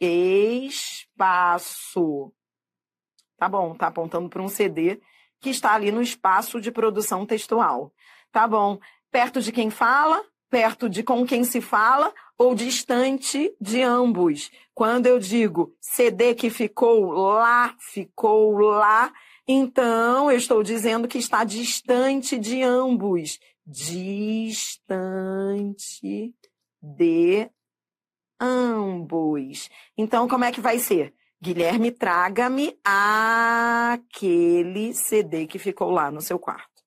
Espaço. Tá bom, tá apontando para um CD que está ali no espaço de produção textual. Tá bom. Perto de quem fala, perto de com quem se fala ou distante de ambos. Quando eu digo CD que ficou lá, então eu estou dizendo que está distante de ambos. Distante de ambos. Então, como é que vai ser? Guilherme, traga-me aquele CD que ficou lá no seu quarto.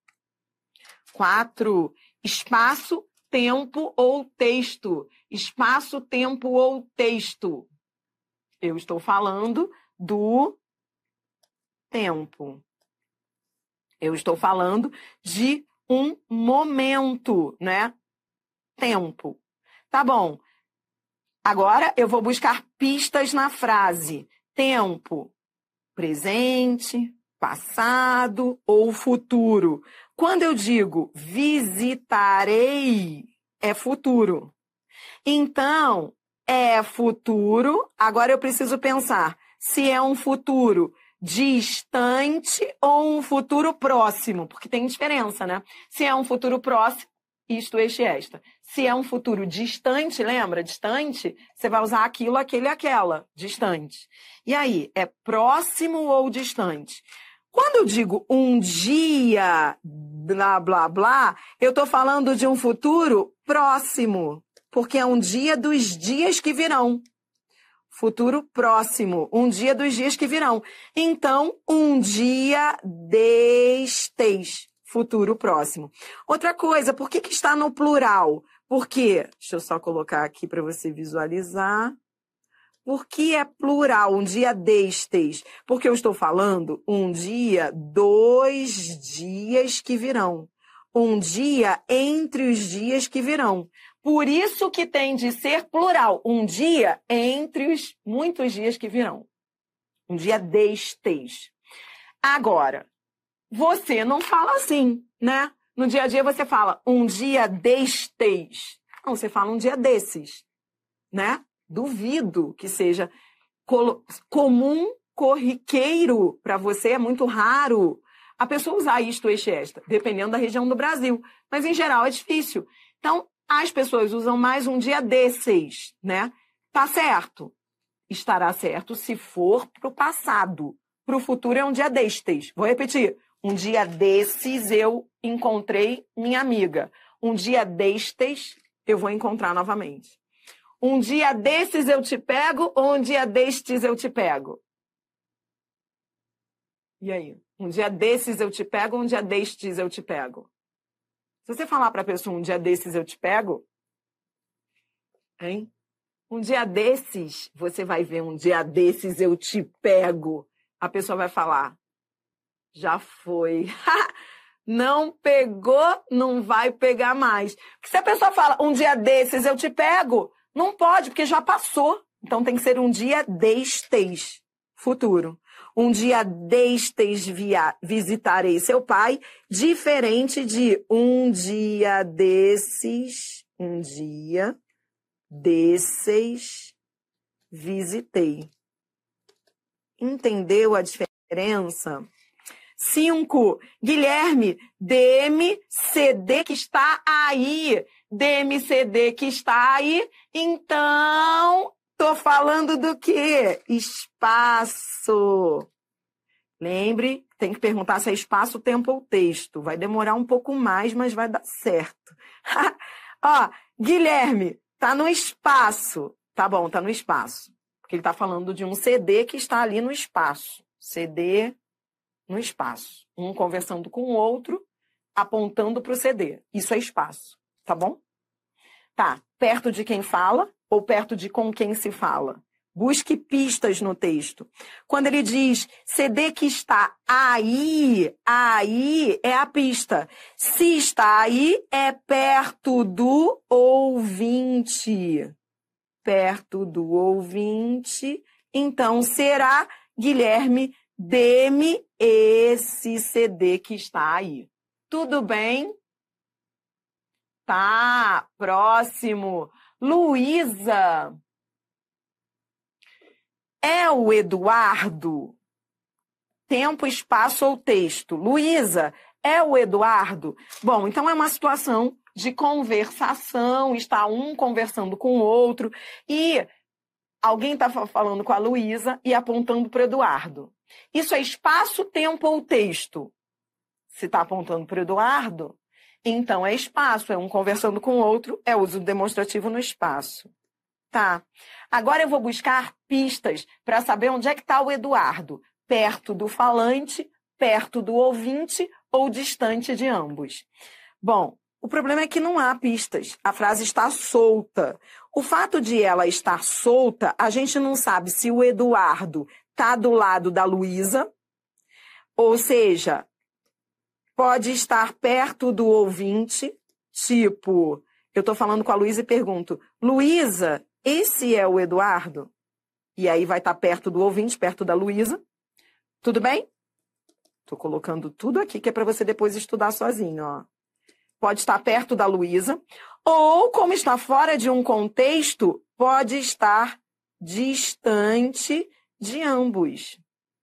4. Espaço, tempo ou texto. Espaço, tempo ou texto. Eu estou falando do tempo. Eu estou falando de um momento, né? Tempo. Tá bom. Agora eu vou buscar pistas na frase. Tempo, presente, passado ou futuro. Quando eu digo visitarei, é futuro. Então, é futuro. Agora eu preciso pensar se é um futuro distante ou um futuro próximo, porque tem diferença, né? Se é um futuro próximo, isto, este, esta. Se é um futuro distante, lembra? Distante, você vai usar aquilo, aquele, aquela. Distante. E aí, é próximo ou distante? Quando eu digo um dia, blá, blá, blá, eu estou falando de um futuro próximo, porque é um dia dos dias que virão. Futuro próximo, um dia dos dias que virão. Então, um dia destes, futuro próximo. Outra coisa, por que está no plural? Porque, deixa eu só colocar aqui para você visualizar. Por que é plural, um dia destes? Porque eu estou falando um dia dos dias que virão. Um dia entre os dias que virão. Por isso que tem de ser plural. Um dia entre os muitos dias que virão. Um dia destes. Agora, você não fala assim, né? No dia a dia você fala um dia destes. Não, você fala um dia desses, né? Duvido que seja comum, corriqueiro para você, é muito raro a pessoa usar isto, este, esta, dependendo da região do Brasil. Mas, em geral, é difícil. Então, as pessoas usam mais um dia desses, né? Tá certo. Estará certo se for para o passado. Para o futuro é um dia destes. Vou repetir. Um dia desses eu encontrei minha amiga. Um dia destes eu vou encontrar novamente. Um dia desses eu te pego ou um dia destes eu te pego? E aí? Um dia desses eu te pego ou um dia destes eu te pego? Se você falar para a pessoa um dia desses eu te pego, hein? Um dia desses, você vai ver um dia desses eu te pego. A pessoa vai falar, já foi. Não pegou, não vai pegar mais. Porque se a pessoa fala um dia desses eu te pego, não pode, porque já passou. Então tem que ser um dia destes, futuro. Um dia destes visitarei seu pai, diferente de um dia desses visitei. Entendeu a diferença? 5. Guilherme, dê-me CD que está aí. Dê-me CD que está aí. Então, Tô falando do quê? Espaço. Lembre, tem que perguntar se é espaço, tempo ou texto. Vai demorar um pouco mais, mas vai dar certo. Ó, Guilherme, tá no espaço. Tá bom, tá no espaço. Porque ele tá falando de um CD que está ali no espaço. CD no espaço. Um conversando com o outro, apontando para o CD. Isso é espaço, tá bom? Tá, perto de quem fala ou perto de com quem se fala? Busque pistas no texto. Quando ele diz CD que está aí, aí é a pista. Se está aí, é perto do ouvinte. Perto do ouvinte. Então, será, Guilherme, dê-me esse CD que está aí. Tudo bem? Tá, próximo. Luísa. É o Eduardo? Tempo, espaço ou texto? Luísa, é o Eduardo? Bom, então é uma situação de conversação, está um conversando com o outro e alguém está falando com a Luísa e apontando para o Eduardo. Isso é espaço, tempo ou texto? Se está apontando para o Eduardo, então é espaço, é um conversando com o outro, é uso demonstrativo no espaço. Tá. Agora eu vou buscar pistas para saber onde é que está o Eduardo. Perto do falante, perto do ouvinte ou distante de ambos. Bom, o problema é que não há pistas. A frase está solta. O fato de ela estar solta, a gente não sabe se o Eduardo está do lado da Luísa, ou seja, pode estar perto do ouvinte, tipo, eu estou falando com a Luísa e pergunto, Luísa, esse é o Eduardo? E aí vai estar perto do ouvinte, perto da Luísa. Tudo bem? Estou colocando tudo aqui que é para você depois estudar sozinho, ó. Pode estar perto da Luísa. Ou, como está fora de um contexto, pode estar distante de ambos.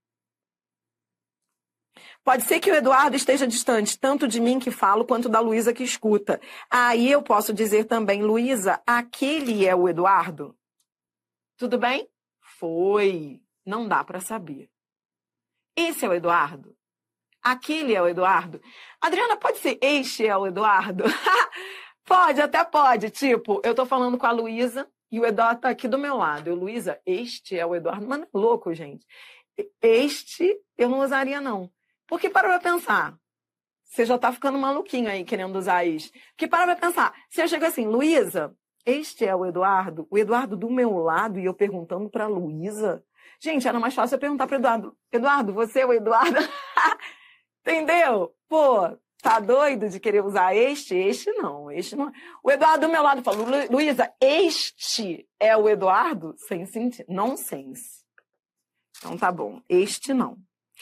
Pode ser que o Eduardo esteja distante tanto de mim que falo quanto da Luísa que escuta. Aí eu posso dizer também, Luísa, aquele é o Eduardo? Tudo bem? Foi. Não dá para saber. Esse é o Eduardo? Aquele é o Eduardo? Adriana, pode ser este é o Eduardo? Pode, até pode. Tipo, eu tô falando com a Luísa e o Eduardo tá aqui do meu lado. Eu, Luísa, este é o Eduardo? Mas não é louco, gente. Este eu não usaria, não. Porque para pra pensar, você já tá ficando maluquinho aí querendo usar este. Porque para pra pensar, se eu chego assim, Luísa, este é o Eduardo do meu lado e eu perguntando pra Luísa. Gente, era mais fácil eu perguntar pro Eduardo, Eduardo, você é o Eduardo? Entendeu? Pô, tá doido de querer usar este? Este não. O Eduardo do meu lado falou, Luísa, este é o Eduardo? Sem sentido. Nonsense. Então tá bom, este não.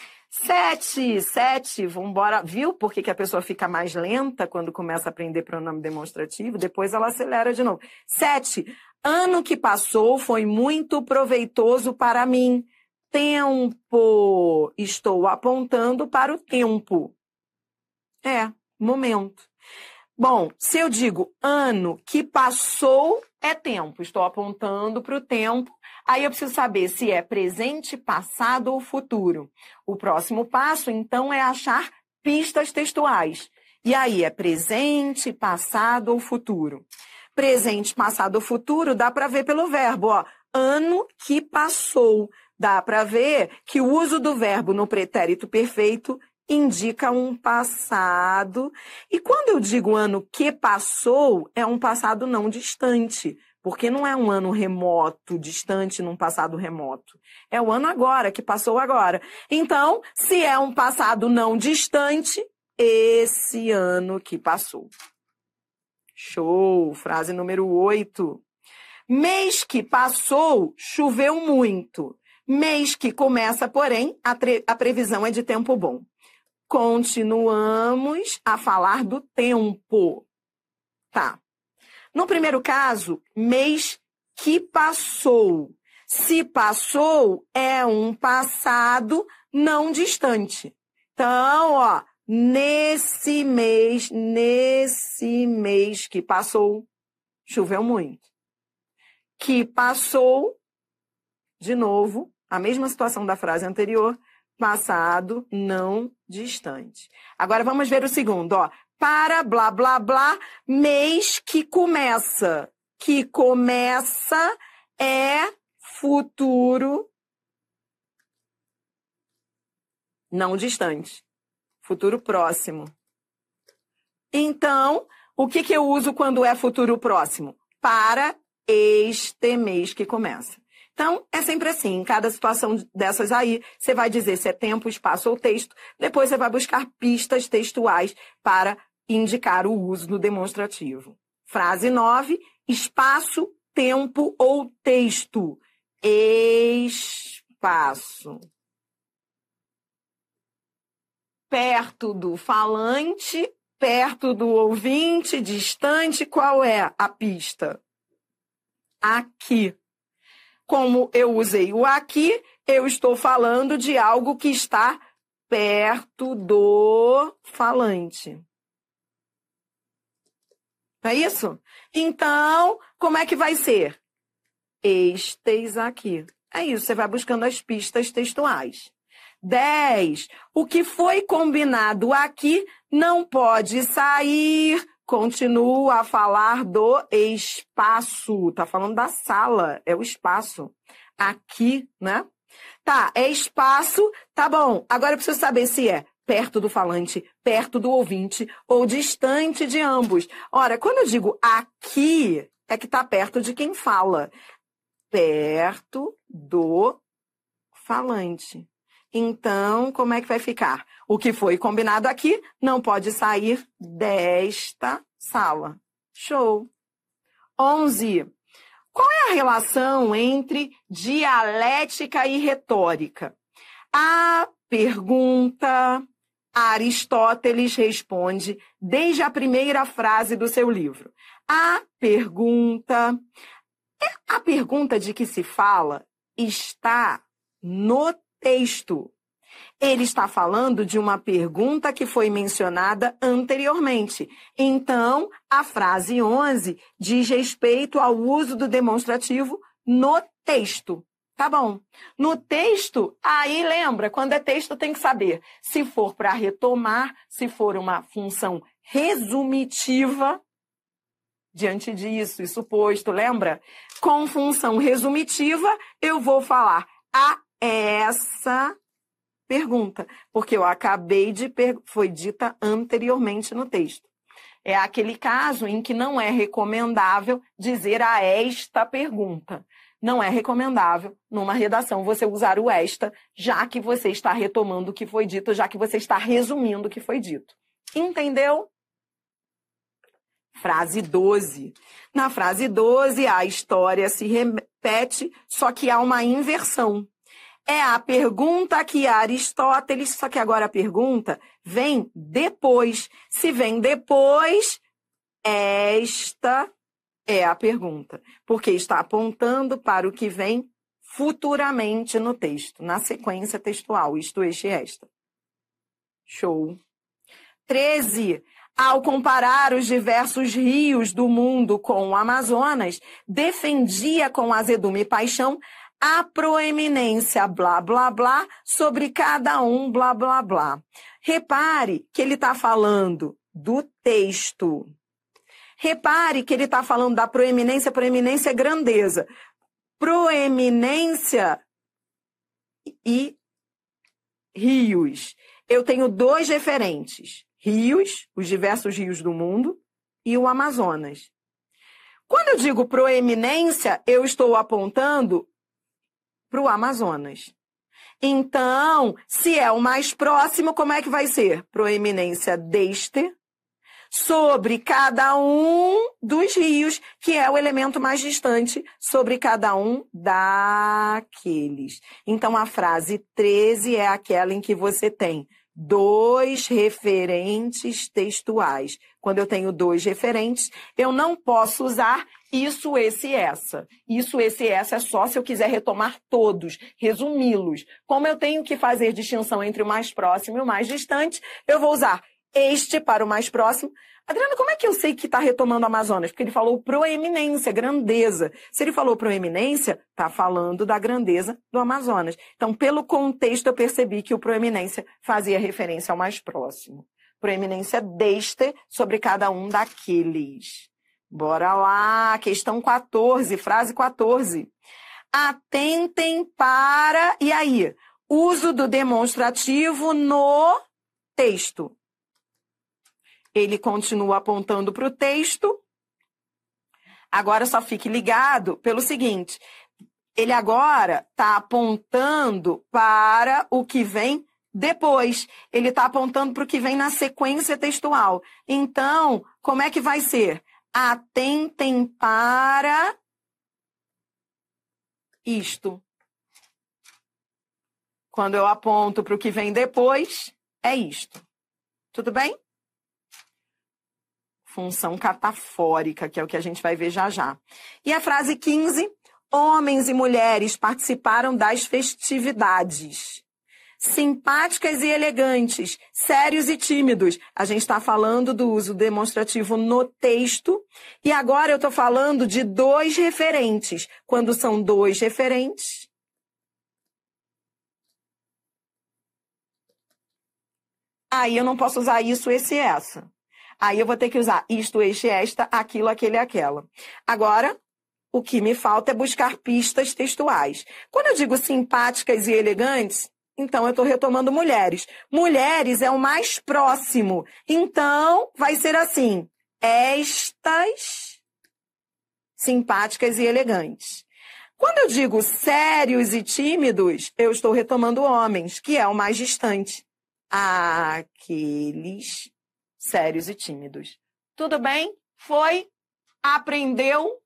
7, vambora. Viu por que a pessoa fica mais lenta quando começa a aprender pronome demonstrativo? Depois ela acelera de novo. 7, ano que passou foi muito proveitoso para mim. Tempo, estou apontando para o tempo. Momento. Bom, se eu digo ano que passou, é tempo. Estou apontando para o tempo. Aí eu preciso saber se é presente, passado ou futuro. O próximo passo, então, é achar pistas textuais. E aí, é presente, passado ou futuro? Presente, passado ou futuro, dá para ver pelo verbo, ó. Ano que passou. Dá para ver que o uso do verbo no pretérito perfeito indica um passado. E quando eu digo ano que passou, é um passado não distante. Porque não é um ano remoto, distante num passado remoto. É o ano agora, que passou agora. Então, se é um passado não distante, esse ano que passou. Show! Frase número 8. Mês que passou, choveu muito. Mês que começa, porém, a previsão é de tempo bom. Continuamos a falar do tempo. Tá. No primeiro caso, mês que passou. Se passou, é um passado não distante. Então, ó, nesse mês que passou, choveu muito. Que passou, De novo, a mesma situação da frase anterior, passado não distante. Agora vamos ver o segundo, ó. Para blá blá blá, mês que começa. Que começa é futuro não distante. Futuro próximo. Então, o que eu uso quando é futuro próximo? Para este mês que começa. Então, é sempre assim. Em cada situação dessas aí, você vai dizer se é tempo, espaço ou texto. Depois você vai buscar pistas textuais para indicar o uso do demonstrativo. Frase 9, espaço, tempo ou texto. Espaço. Perto do falante, perto do ouvinte, distante, qual é a pista? Aqui. Como eu usei o aqui, eu estou falando de algo que está perto do falante. Não é isso? Então, como é que vai ser? Estes aqui. É isso, você vai buscando as pistas textuais. 10. O que foi combinado aqui não pode sair. Continua a falar do espaço. Tá falando da sala, é o espaço. Aqui, né? Tá, é espaço, tá bom. Agora eu preciso saber se é perto do falante, perto do ouvinte ou distante de ambos. Ora, quando eu digo aqui, é que tá perto de quem fala. Perto do falante. Então, como é que vai ficar? O que foi combinado aqui não pode sair desta sala. Show! 11. Qual é a relação entre dialética e retórica? A pergunta Aristóteles responde desde a primeira frase do seu livro. A pergunta de que se fala está no texto. Ele está falando de uma pergunta que foi mencionada anteriormente. Então, a frase 11 diz respeito ao uso do demonstrativo no texto. Tá bom. No texto, aí lembra, quando é texto tem que saber se for para retomar, se for uma função resumitiva, diante disso e suposto, lembra? Com função resumitiva, eu vou falar a essa pergunta, porque eu acabei de foi dita anteriormente no texto. É aquele caso em que não é recomendável dizer a esta pergunta. Não é recomendável, numa redação, você usar o esta, já que você está retomando o que foi dito, já que você está resumindo o que foi dito. Entendeu? Frase 12. Na frase 12, a história se repete, só que há uma inversão. É a pergunta que Aristóteles, só que agora a pergunta vem depois. Se vem depois, esta é a pergunta, porque está apontando para o que vem futuramente no texto, na sequência textual, isto, este e esta. Show. 13. Ao comparar os diversos rios do mundo com o Amazonas, defendia com azedume e paixão a proeminência blá, blá, blá sobre cada um blá, blá, blá. Repare que ele está falando do texto. Repare que ele está falando da proeminência, proeminência é grandeza. Proeminência e rios. Eu tenho dois referentes. Rios, os diversos rios do mundo, e o Amazonas. Quando eu digo proeminência, eu estou apontando para o Amazonas. Então, se é o mais próximo, como é que vai ser? Proeminência deste sobre cada um dos rios, que é o elemento mais distante sobre cada um daqueles. Então, a frase 13 é aquela em que você tem dois referentes textuais. Quando eu tenho dois referentes, eu não posso usar isso, esse e essa. Isso, esse e essa é só se eu quiser retomar todos, resumi-los. Como eu tenho que fazer distinção entre o mais próximo e o mais distante, eu vou usar este para o mais próximo. Adriana, como é que eu sei que está retomando Amazonas? Porque ele falou proeminência, grandeza. Se ele falou proeminência, está falando da grandeza do Amazonas. Então, pelo contexto, eu percebi que o proeminência fazia referência ao mais próximo. Proeminência deste sobre cada um daqueles. Bora lá, questão 14, frase 14. Atentem para... E aí? Uso do demonstrativo no texto. Ele continua apontando para o texto. Agora só fique ligado pelo seguinte. Ele agora está apontando para o que vem depois. Ele está apontando para o que vem na sequência textual. Então, como é que vai ser? Atentem para isto. Quando eu aponto para o que vem depois, é isto. Tudo bem? Função catafórica, que é o que a gente vai ver já já. E a frase 15, homens e mulheres participaram das festividades. Simpáticas e elegantes, sérios e tímidos. A gente está falando do uso demonstrativo no texto. E agora eu estou falando de dois referentes. Quando são dois referentes, aí eu não posso usar isso, esse e essa. Aí eu vou ter que usar isto, este, esta, aquilo, aquele e aquela. Agora, o que me falta é buscar pistas textuais. Quando eu digo simpáticas e elegantes, então eu estou retomando mulheres. Mulheres é o mais próximo. Então, vai ser assim. Estas simpáticas e elegantes. Quando eu digo sérios e tímidos, eu estou retomando homens, que é o mais distante. Aqueles sérios e tímidos. Tudo bem? Foi? Aprendeu?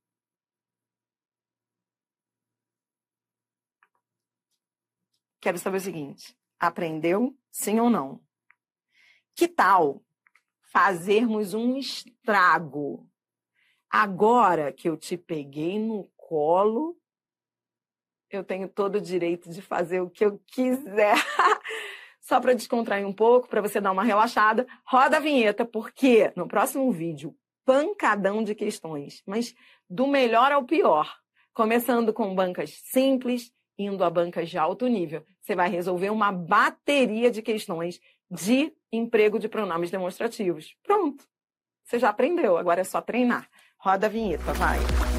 Quero saber o seguinte. Aprendeu? Sim ou não? Que tal fazermos um estrago? Agora que eu te peguei no colo, eu tenho todo o direito de fazer o que eu quiser. Só para descontrair um pouco, para você dar uma relaxada, roda a vinheta, porque no próximo vídeo, pancadão de questões, mas do melhor ao pior. Começando com bancas simples, indo a bancas de alto nível. Você vai resolver uma bateria de questões de emprego de pronomes demonstrativos. Pronto. Você já aprendeu, agora é só treinar. Roda a vinheta, vai.